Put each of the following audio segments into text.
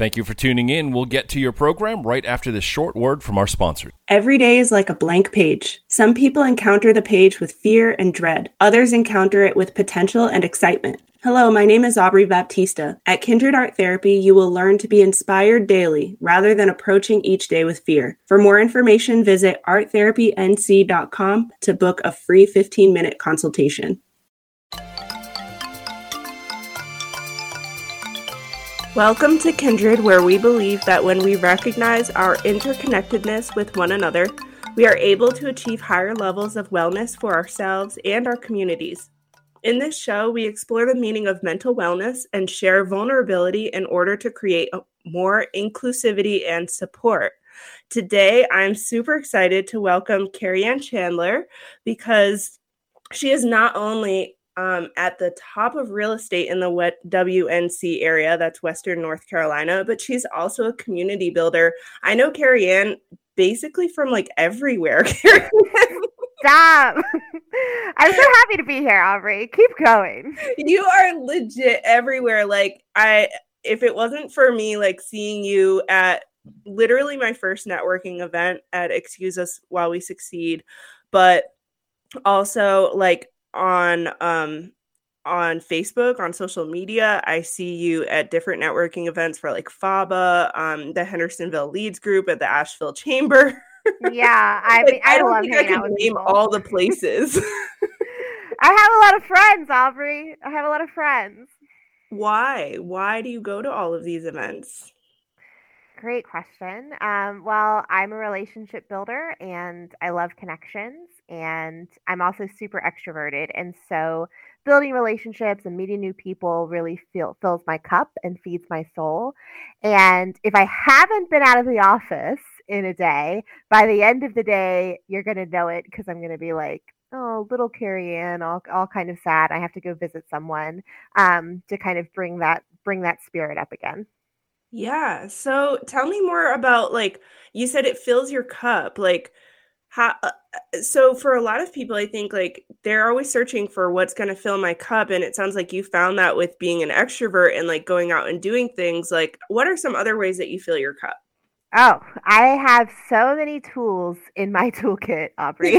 Thank you for tuning in. We'll get to your program right after this short word from our sponsors. Every day is like a blank page. Some people encounter the page with fear and dread. Others encounter it with potential and excitement. Hello, my name is Aubrey Baptista. At Kindred Art Therapy, you will learn to be inspired daily rather than approaching each day with fear. For more information, visit arttherapync.com to book a free 15-minute consultation. Welcome to Kindred, where we believe that when we recognize our interconnectedness with one another, we are able to achieve higher levels of wellness for ourselves and our communities. In this show, we explore the meaning of mental wellness and share vulnerability in order to create more inclusivity and support. Today, I'm super excited to welcome Carrie-Ann Chandler because she is not only at the top of real estate in the WNC area, that's Western North Carolina, but she's also a community builder. I know Carrie-Ann basically from like everywhere. Stop. I'm so happy to be here, Aubrey. Keep going. You are legit everywhere. Like if it wasn't for me, like seeing you at literally my first networking event at Excuse Us While We Succeed, but also like on Facebook, on social media, I see you at different networking events for like FABA, the Hendersonville Leads group at the Asheville Chamber. Yeah, I mean, I love hanging out with name people. all the places. I have a lot of friends, Aubrey. I have a lot of friends. Why? Why do you go to all of these events? Great question. Well, I'm a relationship builder and I love connections, and I'm also super extroverted. And so building relationships and meeting new people really fills my cup and feeds my soul. And if I haven't been out of the office in a day, by the end of the day, you're going to know it because I'm going to be like, oh, little Carrie-Ann, all kind of sad. I have to go visit someone to kind of bring that spirit up again. Yeah. So tell me more about, like, you said it fills your cup. Like, how, so for a lot of people, I think like they're always searching for what's going to fill my cup. And it sounds like you found that with being an extrovert and like going out and doing things. Like, what are some other ways that you fill your cup? Oh, I have so many tools in my toolkit, Aubrey.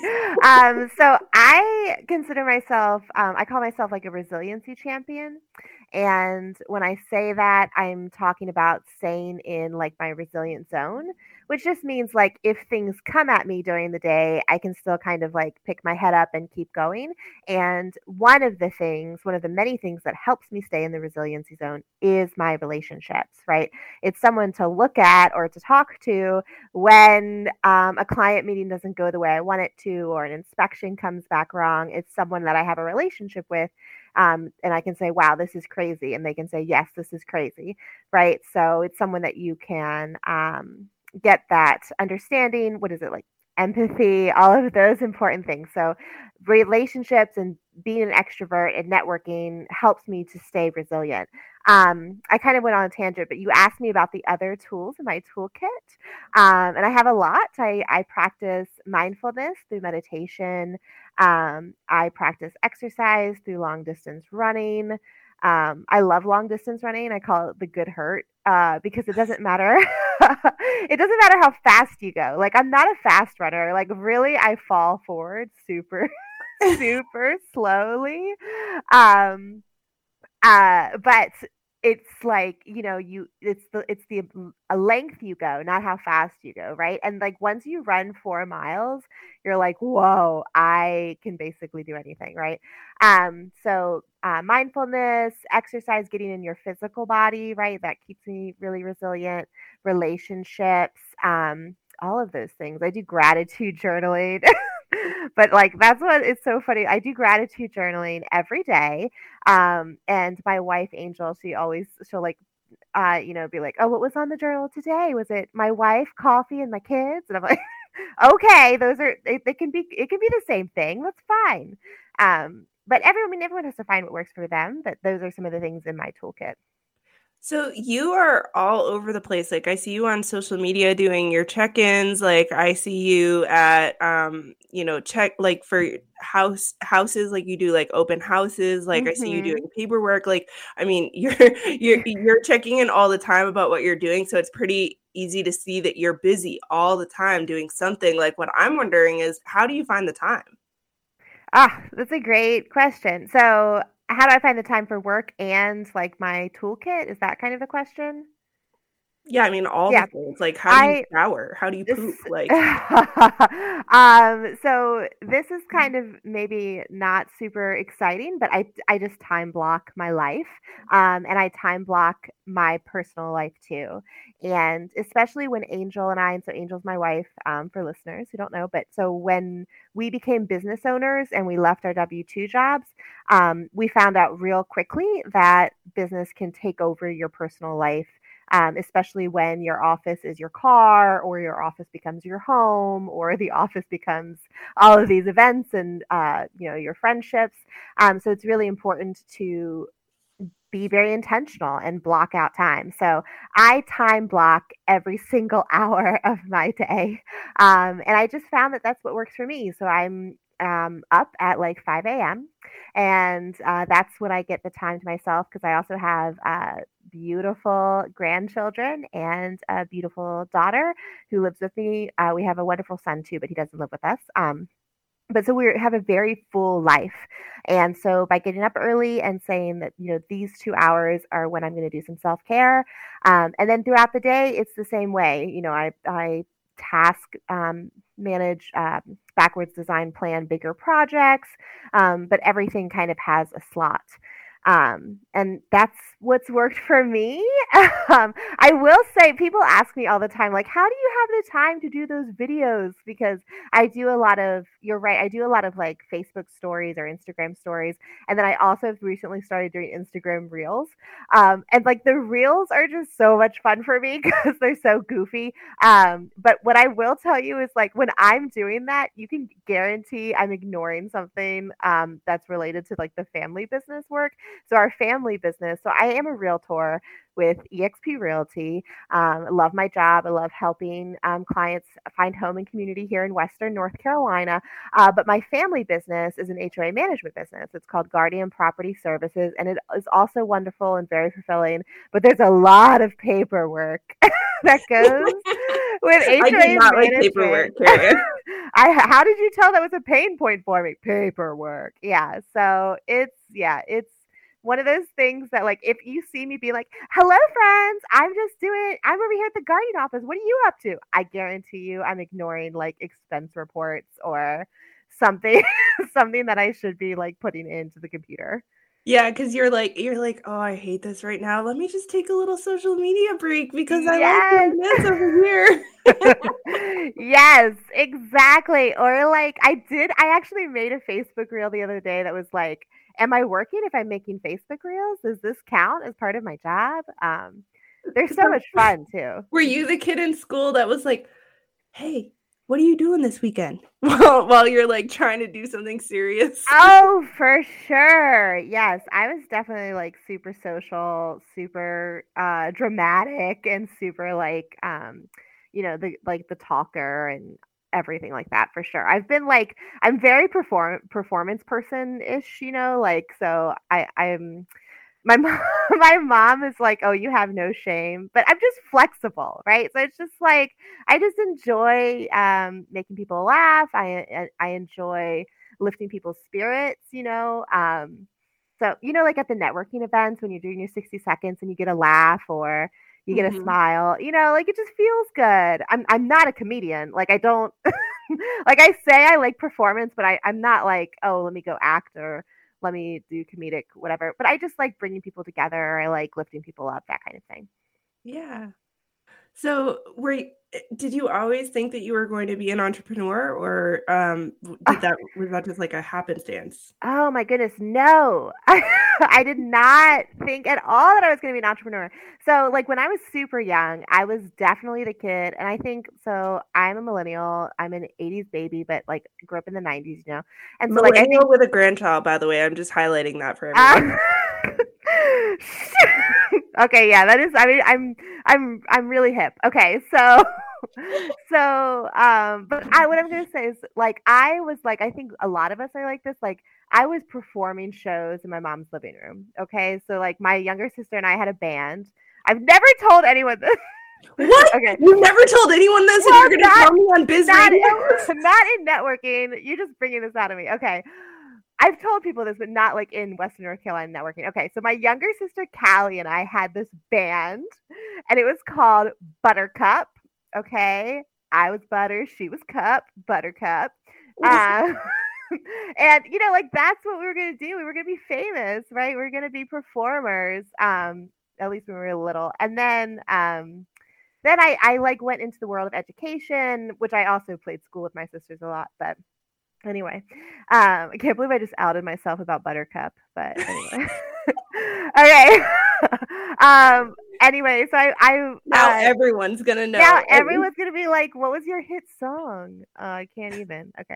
So I consider myself, I call myself like a resiliency champion. And when I say that, I'm talking about staying in like my resilient zone, which just means like if things come at me during the day, I can still kind of like pick my head up and keep going. And one of the many things that helps me stay in the resiliency zone is my relationships, right? It's someone to look at or to talk to when a client meeting doesn't go the way I want it to, or an inspection comes back wrong. It's someone that I have a relationship with. And I can say, wow, this is crazy. And they can say, yes, this is crazy. Right. So it's someone that you can get that understanding. What is it, like empathy, all of those important things. So relationships and being an extrovert and networking helps me to stay resilient. I kind of went on a tangent, but you asked me about the other tools in my toolkit. And I have a lot. I practice mindfulness through meditation. I practice exercise through long distance running. I love long distance running. I call it the good hurt because it doesn't matter. It doesn't matter how fast you go. Like, I'm not a fast runner. Like, really, I fall forward super, super slowly. But it's like, it's the length you go, not how fast you go, right? And like once you run 4 miles, you're like, whoa, I can basically do anything, right? So mindfulness, exercise, getting in your physical body, right? That keeps me really resilient. Relationships, all of those things. I do gratitude journaling. But like that's what it's so funny. I do gratitude journaling every day. And my wife Angel, she'll like be like, oh, what was on the journal today? Was it my wife, coffee, and my kids? And I'm like, okay, it can be the same thing. That's fine. But everyone has to find what works for them. But those are some of the things in my toolkit. So you are all over the place. Like I see you on social media doing your check-ins. Like I see you at check like for houses, like you do like open houses. Like I see you doing paperwork. Like I mean, you're checking in all the time about what you're doing. So it's pretty easy to see that you're busy all the time doing something. Like what I'm wondering is how do you find the time? That's a great question. So, how do I find the time for work and like my toolkit? Is that kind of the question? Yeah, I mean all Yeah, the things. Like how do you shower? How do you this poop? Like so this is kind of maybe not super exciting, but I just time block my life, and I time block my personal life too. And especially when Angel and I, and so Angel's my wife, for listeners who don't know, but so when we became business owners and we left our W-2 jobs, we found out real quickly that business can take over your personal life, especially when your office is your car or your office becomes your home or the office becomes all of these events and your friendships. So it's really important to be very intentional and block out time. So I time block every single hour of my day. And I just found that that's what works for me. So I'm up at like 5 a.m. And that's when I get the time to myself because I also have beautiful grandchildren and a beautiful daughter who lives with me. We have a wonderful son too, but he doesn't live with us. But so we have a very full life. And so by getting up early and saying that, these 2 hours are when I'm going to do some self-care. And then throughout the day, it's the same way. I task manage, backwards design plan bigger projects, but everything kind of has a slot. And that's what's worked for me. I will say people ask me all the time, like, how do you have the time to do those videos? Because you're right, I do a lot of like Facebook stories or Instagram stories. And then I also have recently started doing Instagram reels. And like the reels are just so much fun for me because they're so goofy. But what I will tell you is like when I'm doing that, you can guarantee I'm ignoring something that's related to like the family business work. So our family business. So I am a realtor with eXp Realty. I love my job. I love helping clients find home and community here in Western North Carolina. But my family business is an HOA management business. It's called Guardian Property Services, and it is also wonderful and very fulfilling. But there's a lot of paperwork that goes with HOA I do not like management. paperwork, Karen. How did you tell that was a pain point for me? Paperwork. Yeah. So it's one of those things that like if you see me be like, hello friends, I'm over here at the Guardian office, what are you up to? I guarantee you I'm ignoring like expense reports or something something that I should be like putting into the computer. Yeah, because you're like, oh, I hate this right now. Let me just take a little social media break because I like doing this over here. Yes, exactly. Or like I actually made a Facebook reel the other day that was like, am I working if I'm making Facebook reels? Does this count as part of my job? They're so much fun too. Were you the kid in school that was like, hey, what are you doing this weekend? While you're like trying to do something serious? Oh, for sure. Yes, I was definitely like super social, super dramatic, and super like the talker and everything like that for sure. I've been like I'm very performance person-ish, like so I'm my mom, my mom is like, "Oh, you have no shame," but I'm just flexible, right? So it's just like I just enjoy making people laugh. I enjoy lifting people's spirits. So like at the networking events when you're doing your 60 seconds and you get a laugh or you get a smile, like it just feels good. I'm not a comedian. Like I don't like I say I like performance, but I'm not like, oh, let me go act or let me do comedic whatever. But I just like bringing people together. I like lifting people up, that kind of thing. Yeah. So did you always think that you were going to be an entrepreneur or was that just like a happenstance? Oh my goodness, no. I did not think at all that I was going to be an entrepreneur. So like when I was super young, I was definitely the kid. And I think, so I'm a millennial, I'm an 80s baby, but like grew up in the 90s, And so like I think with a grandchild, by the way, I'm just highlighting that for everyone. Okay, yeah, that is. I mean, I'm really hip. Okay, so but what I'm gonna say is like I was like I think a lot of us are like this. Like I was performing shows in my mom's living room. Okay, so like my younger sister and I had a band. I've never told anyone this. What? Okay. You never told anyone this, and Well, you're going to tell me on Biz Radio? Not in networking. You're just bringing this out of me. Okay. I've told people this, but not like in Western North Carolina networking. Okay, so my younger sister Callie and I had this band, and it was called Buttercup. Okay, I was Butter, she was Cup, Buttercup. And you know, like that's what we were gonna do. We were gonna be famous, right? We were gonna be performers. At least when we were little, and then I like went into the world of education, which I also played school with my sisters a lot, but. Anyway, I can't believe I just outed myself about Buttercup, but anyway. Okay. Anyway, so I now everyone's gonna know. Now everyone's gonna be like, "What was your hit song?" I can't even. Okay.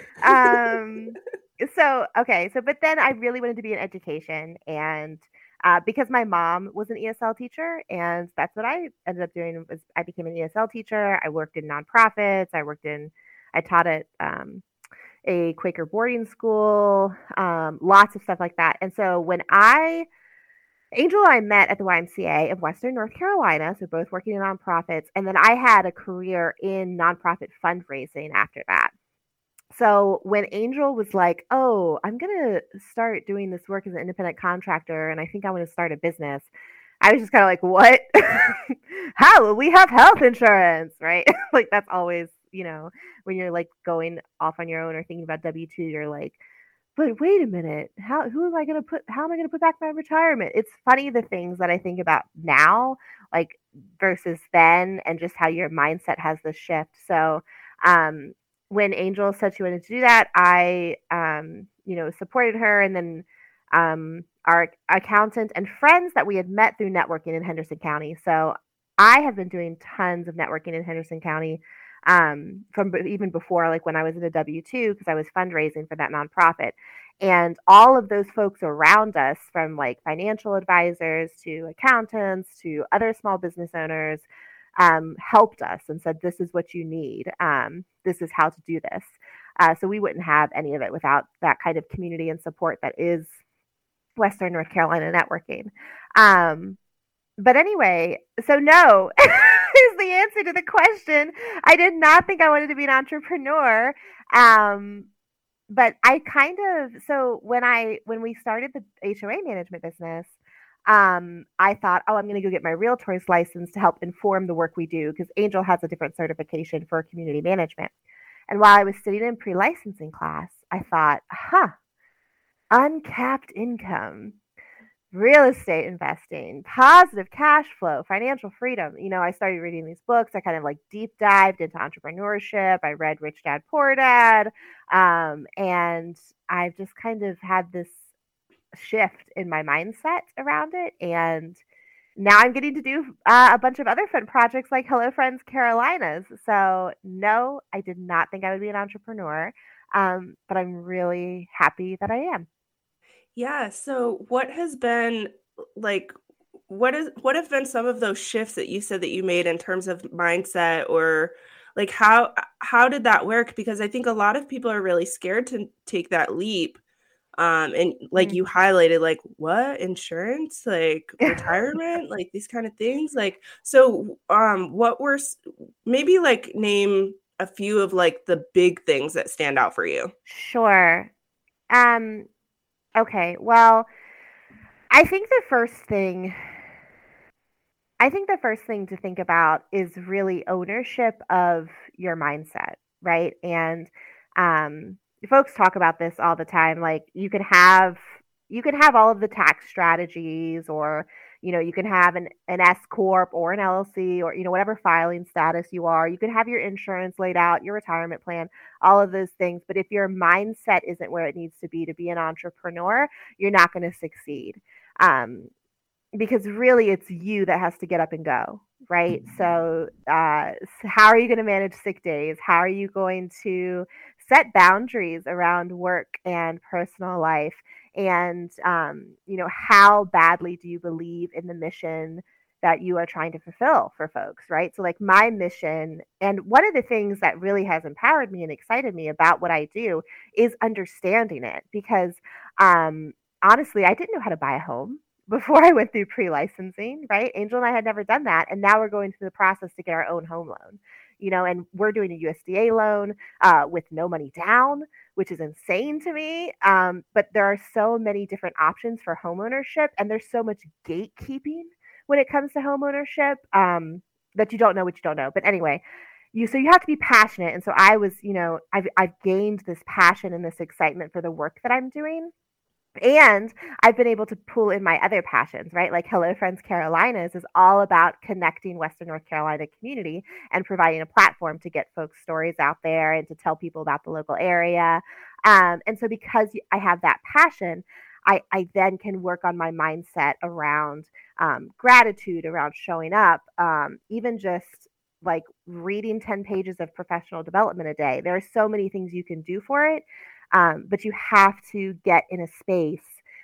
So but then I really wanted to be in education, and because my mom was an ESL teacher, and that's what I ended up doing. Was I became an ESL teacher. I worked in nonprofits. I taught at a Quaker boarding school, lots of stuff like that. And so when Angel and I met at the YMCA of Western North Carolina, so both working in nonprofits, and then I had a career in nonprofit fundraising after that. So when Angel was like, "Oh, I'm going to start doing this work as an independent contractor, and I think I want to start a business," I was just kind of like, "What? How will we have health insurance?" Right? Like that's always, you know, when you're like going off on your own or thinking about W-2, you're like, but wait a minute, how am I going to put back my retirement? It's funny the things that I think about now, like versus then, and just how your mindset has this shift. So, when Angel said she wanted to do that, I, supported her, and then, our accountant and friends that we had met through networking in Henderson County. So I have been doing tons of networking in Henderson County from even before, like when I was in a W-2, because I was fundraising for that nonprofit. And all of those folks around us, from like financial advisors to accountants to other small business owners, helped us and said, "This is what you need. This is how to do this." So we wouldn't have any of it without that kind of community and support that is Western North Carolina networking. But anyway, so no is the answer to the question. I did not think I wanted to be an entrepreneur. But I so when we started the HOA management business, I thought, oh, I'm going to go get my realtor's license to help inform the work we do, because Angel has a different certification for community management. And while I was sitting in pre-licensing class, I thought, uncapped income, real estate investing, positive cash flow, financial freedom. You know, I started reading these books. I kind of like deep dived into entrepreneurship. I read Rich Dad Poor Dad. And I've just kind of had this shift in my mindset around it. And now I'm getting to do a bunch of other fun projects like Hello Friends Carolinas. So no, I did not think I would be an entrepreneur. But I'm really happy that I am. Yeah. So what has been like, what have been some of those shifts that you said that you made in terms of mindset, or like how did that work? Because I think a lot of people are really scared to take that leap. And like you highlighted, like what insurance, like retirement, like these kind of things. Like, so what were maybe like name a few of like the big things that stand out for you? Sure. Okay, well, I think the first thing to think about is really ownership of your mindset, right? And folks talk about this all the time. Like you can have all of the tax strategies, or you can have an S corp or an LLC, or whatever filing status you are. You can have your insurance laid out, your retirement plan, all of those things. But if your mindset isn't where it needs to be an entrepreneur, you're not going to succeed. Because really it's you that has to get up and go, right? So how are you going to manage sick days? How are you going to set boundaries around work and personal life? and how badly do you believe in the mission that you are trying to fulfill for folks, right? So like my mission, and one of the things that really has empowered me and excited me about what I do is understanding it, because honestly, I didn't know how to buy a home before I went through pre-licensing, right? Angel and I had never done that, and now we're going through the process to get our own home loan, and we're doing a USDA loan with no money down, which is insane to me. But there are so many different options for homeownership, and there's so much gatekeeping when it comes to homeownership that you don't know what you don't know. But anyway, so you have to be passionate. And so I was, I've gained this passion and this excitement for the work that I'm doing. And I've been able to pull in my other passions, right? Like Hello Friends Carolinas is all about connecting Western North Carolina community and providing a platform to get folks' stories out there and to tell people about the local area. And so because I have that passion, I then can work on my mindset around gratitude, around showing up, even just like reading 10 pages of professional development a day. There are so many things you can do for it. But you have to get in a space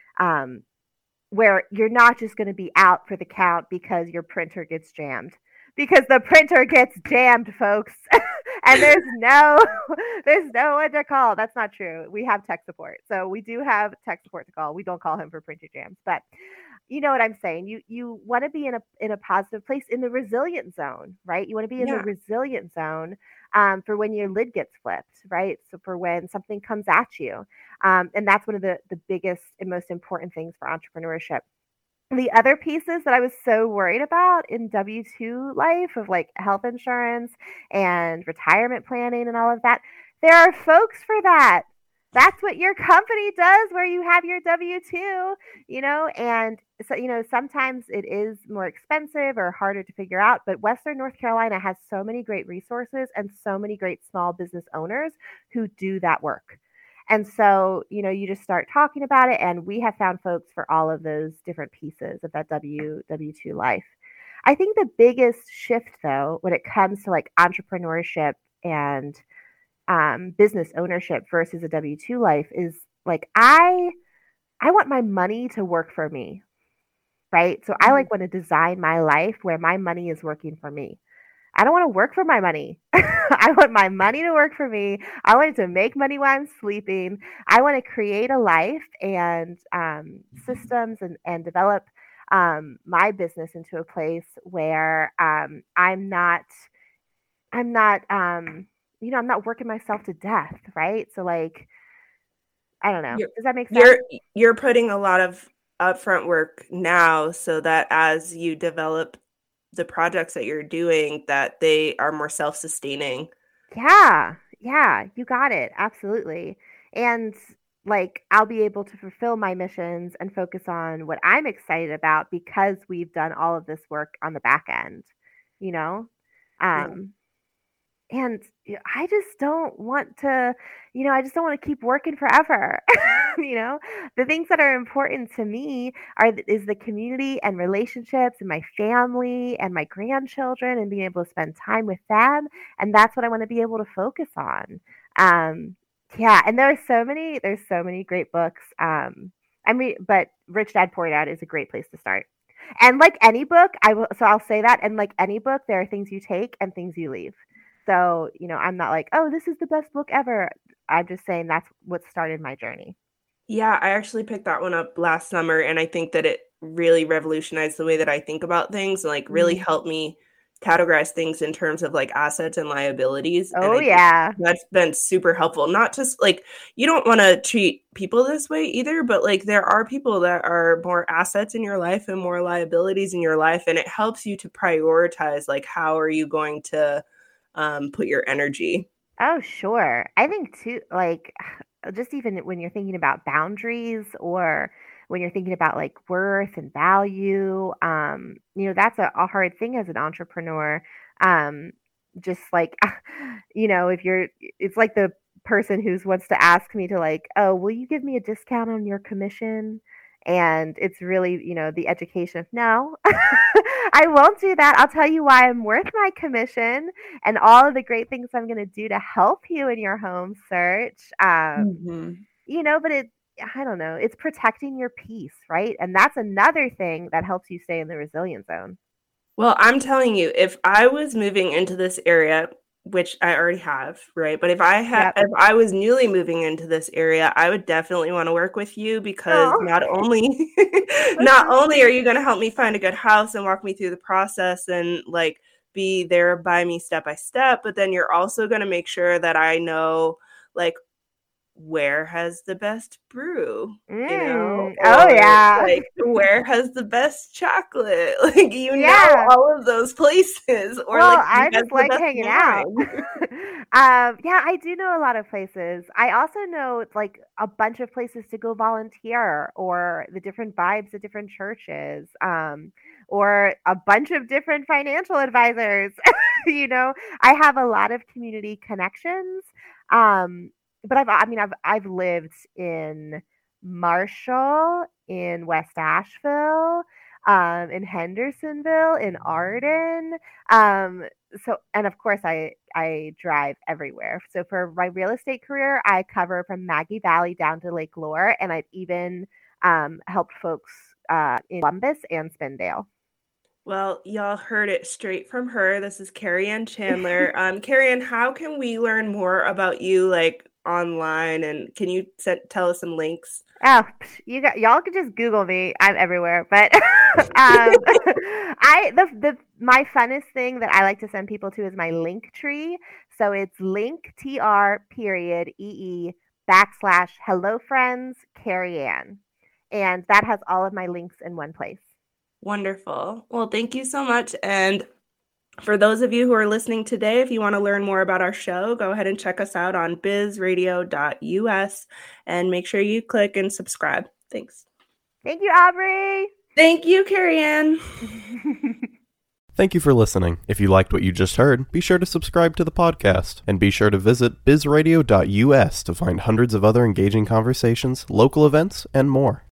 where you're not just going to be out for the count because your printer gets jammed. Because the printer gets jammed, folks, and there's no one to call. That's not true. We have tech support, so we do have tech support to call. We don't call him for printer jams, but you know what I'm saying. You want to be in a positive place, in the resilient zone, right? You want to be in the resilient zone for when your lid gets flipped, right? So for when something comes at you, and that's one of the biggest and most important things for entrepreneurship. The other pieces that I was so worried about in W-2 life of like health insurance and retirement planning and all of that, there are folks for that. That's what your company does where you have your W-2, and so, sometimes it is more expensive or harder to figure out, but Western North Carolina has so many great resources and so many great small business owners who do that work. And so, you just start talking about it, and we have found folks for all of those different pieces of that W-2 life. I think the biggest shift, though, when it comes to like entrepreneurship and business ownership versus a W-2 life is like, I want my money to work for me, right? So I like want to design my life where my money is working for me. I don't want to work for my money. I want my money to work for me. I want it to make money while I'm sleeping. I want to create a life and systems and develop my business into a place where I'm not working myself to death, right? So like, I don't know. Does that make sense? You're putting a lot of upfront work now so that as you develop the projects that you're doing, that they are more self-sustaining. Yeah, you got it. Absolutely. And like, I'll be able to fulfill my missions and focus on what I'm excited about because we've done all of this work on the back end, And I just don't want to, keep working forever. The things that are important to me is the community and relationships and my family and my grandchildren and being able to spend time with them. And that's what I want to be able to focus on. And there's so many great books. But Rich Dad Poor Dad is a great place to start. And like any book, I'll say that. And like any book, there are things you take and things you leave. So, I'm not like, oh, this is the best book ever. I'm just saying that's what started my journey. Yeah, I actually picked that one up last summer, and I think that it really revolutionized the way that I think about things, and like really helped me categorize things in terms of like assets and liabilities. Oh, and that's been super helpful. Not just like, you don't want to treat people this way either, but like there are people that are more assets in your life and more liabilities in your life, and it helps you to prioritize like how are you going to put your energy. Oh, sure. I think too, like, just even when you're thinking about boundaries or when you're thinking about like worth and value, that's a hard thing as an entrepreneur. Just like, it's like the person who wants to ask me to like, oh, will you give me a discount on your commission? And it's really, the education of no, I won't do that. I'll tell you why I'm worth my commission and all of the great things I'm going to do to help you in your home search. But I don't know, it's protecting your peace, right? And that's another thing that helps you stay in the resilient zone. Well, I'm telling you, if I was moving into this area, which I already have, right? But if I was newly moving into this area, I would definitely want to work with you because not only are you going to help me find a good house and walk me through the process and like be there by me step by step, but then you're also going to make sure that I know like where has the best brew, like where has the best chocolate, like know all of those places, or well, like I just like hanging out. I do know a lot of places. I also know like a bunch of places to go volunteer, or the different vibes at different churches, or a bunch of different financial advisors. I have a lot of community connections. But I've lived in Marshall, in West Asheville, in Hendersonville, in Arden. And of course I drive everywhere. So for my real estate career, I cover from Maggie Valley down to Lake Lure, and I've even helped folks in Columbus and Spindale. Well, y'all heard it straight from her. This is Carrie Ann Chandler. Carrie Ann, how can we learn more about you, like online, and can you tell us some links? Oh, y'all can just Google me. I'm everywhere. But my funnest thing that I like to send people to is my link tree. So it's linktr.ee/HelloFriends Carrie Ann, and that has all of my links in one place. Wonderful. Well, thank you so much. And for those of you who are listening today, if you want to learn more about our show, go ahead and check us out on bizradio.us and make sure you click and subscribe. Thanks. Thank you, Aubrey. Thank you, Carrie Ann. Thank you for listening. If you liked what you just heard, be sure to subscribe to the podcast, and be sure to visit bizradio.us to find hundreds of other engaging conversations, local events, and more.